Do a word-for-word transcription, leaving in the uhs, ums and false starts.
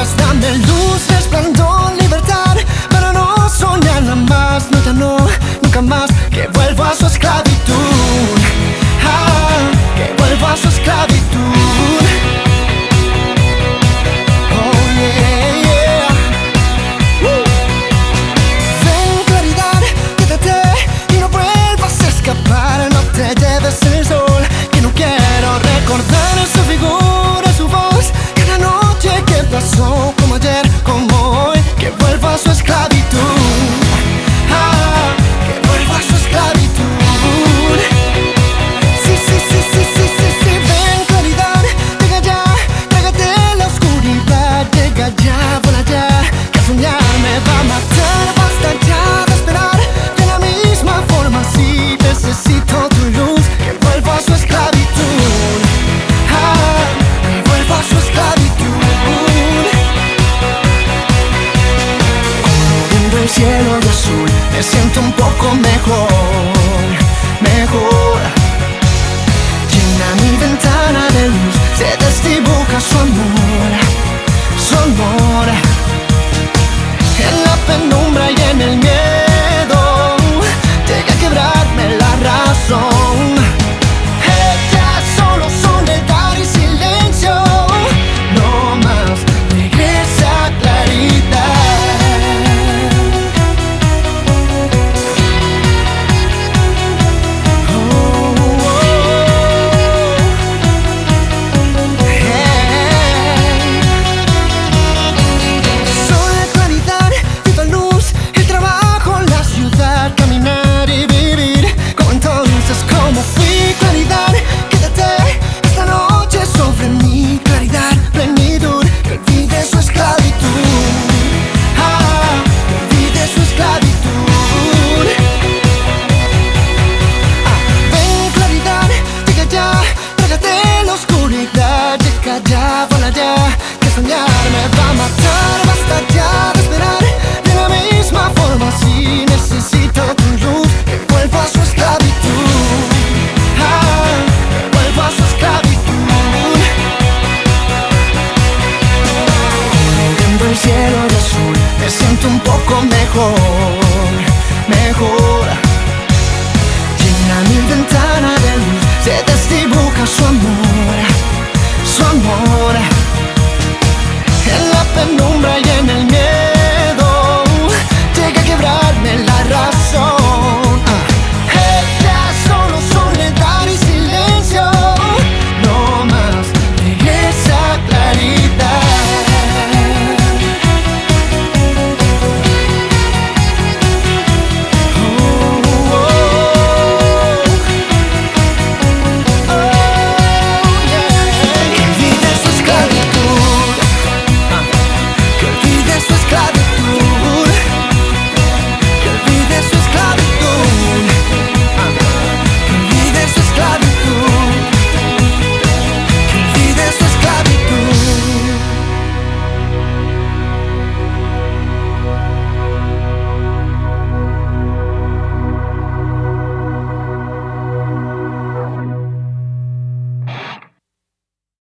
más, dame luz, resplandor, libertad, para no soñar nada más. No, ya no, nunca más, que vuelva a su esclavitud. Ah, que vuelva a su esclavitud. Oh yeah, yeah. Woo. Ven claridad, quédate y no vuelvas a escapar. No te lleves el sol, que no quiero recordar su figura, su voz. Cada noche que pasó, como ayer, como hoy, que vuelva a su esclavitud. Ah, que vuelva a su esclavitud. Sí, sí, sí, sí, sí, sí, sí. Ven claridad, llega ya, trágate la oscuridad. Llega ya, vuela ya, que soñar me va a matar. Basta ya de esperar, de la misma forma. Sí, necesito tu luz, que vuelva a su esclavitud. Ah, que vuelva a su esclavitud. Como viendo el cielo de azul, me siento un poco mejor, mejor. Llena mi ventana de luz, se desdibuja su amor, su amor. En la penumbra y en el miedo, llega a quebrarme la razón. Ella solo soledad y silencio, no más, regresa claridad. Caminar y vivir, como entonces, como fui.